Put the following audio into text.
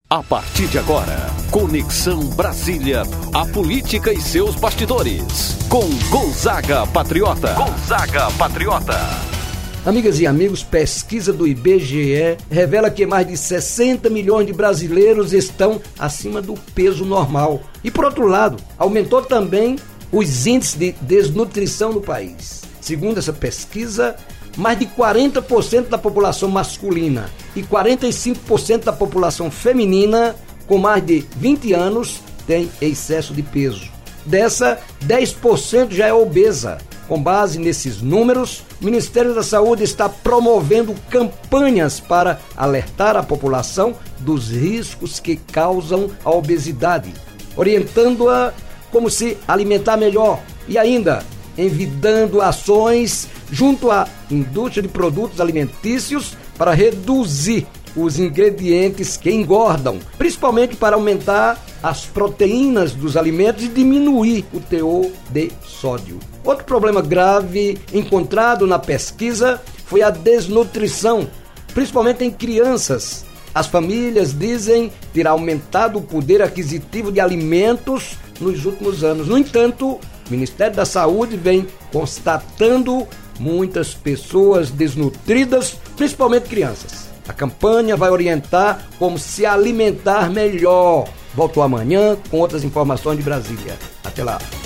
A partir de agora, Conexão Brasília, a política e seus bastidores, com Gonzaga Patriota. Gonzaga Patriota. Amigas e amigos, pesquisa do IBGE revela que mais de 60 milhões de brasileiros estão acima do peso normal. E por outro lado, aumentou também os índices de desnutrição no país. Segundo essa pesquisa, mais de 40% da população masculina e 45% da população feminina com mais de 20 anos tem excesso de peso. Dessa, 10% já é obesa. Com base nesses números, o Ministério da Saúde está promovendo campanhas para alertar a população dos riscos que causam a obesidade, orientando-a como se alimentar melhor e ainda envidando ações junto à indústria de produtos alimentícios para reduzir os ingredientes que engordam, principalmente para aumentar as proteínas dos alimentos e diminuir o teor de sódio. Outro problema grave encontrado na pesquisa foi a desnutrição, principalmente em crianças. As famílias dizem ter aumentado o poder aquisitivo de alimentos nos últimos anos. No entanto, o Ministério da Saúde vem constatando muitas pessoas desnutridas, principalmente crianças. A campanha vai orientar como se alimentar melhor. Volto amanhã com outras informações de Brasília. Até lá.